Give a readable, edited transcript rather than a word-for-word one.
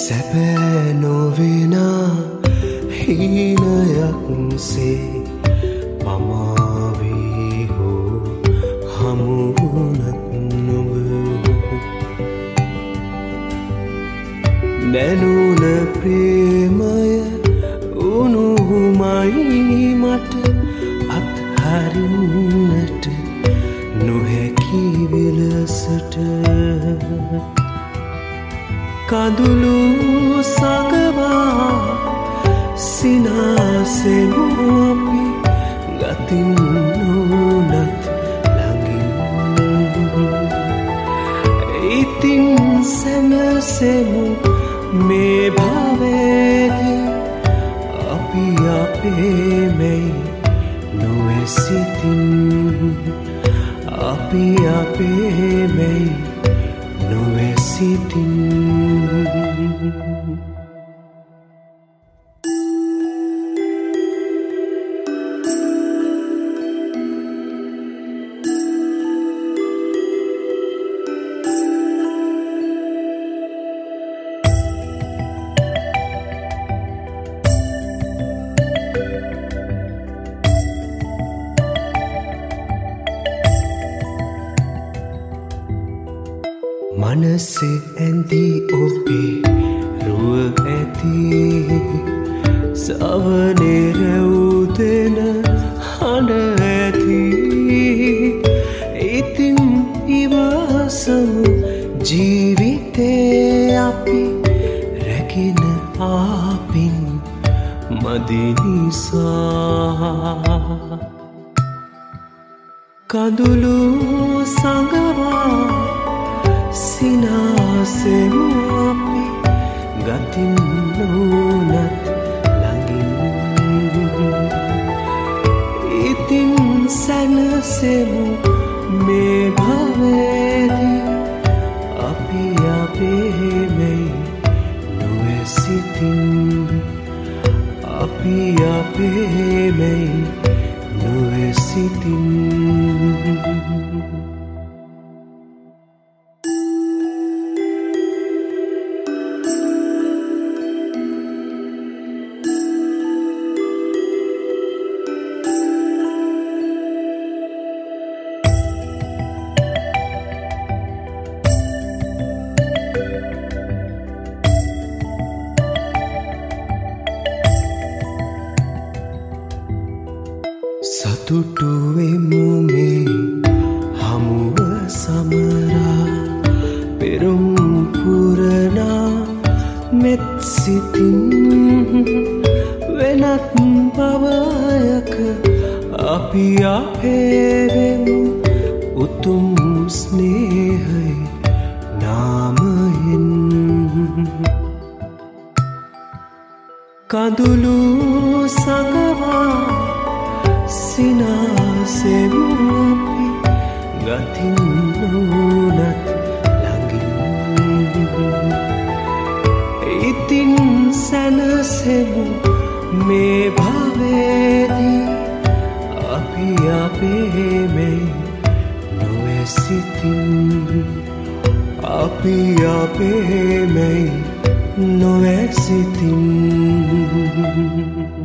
සැපෑ නොවෙනා හීනයක්සේ පමාවී හෝ හමුවුනත් නොබ දැනුන ප්‍රේමය උනුහුමයි මට අත්හරින්නට නොහැකි විලසට කඳුළු සඟවා සිනාසෙමු අපි ගතින් නොනත් ළඟින් ඉතින් සැනසෙමු මේ භවයේදී අපි අපේ මෙයි නොවැසිතින් අපි අපේ මෙයි නොවැසිතින් මනසේ ඇඳී ඔබේ රුව ඇති සවනේ රැවුදෙන හඬ ඇති ඉතින් ඉවසමු ජීවිතේ අපි රැගෙන ආපින් මදි නිසා කඳුළු සඟවා සිනාසෙමු අපි ගතින් නොනත් ළඟින් ඉතින් සැනසෙමු මේ භවයේදී අපි අපේ මෙයි නොවැසිතින් අපි අපේ මෙයි නොවැසිතින් සතුටුවෙමු මේ හමුව සමරා පෙරුම් පුරනා මෙත් සිතින් වෙනත් භවයක අපි අපේ වෙමු උතුම් ස්නේහයි නාමයෙන් කඳුළු සඟවා සිනාසෙමු අපි ගතින් නොනත් ළඟින් ඉතින් සැනසෙමු මේ භවයේදී අපි අපේ මෙයි නොවැසිතින් අපි අපේ මෙයි නොවැසිතින්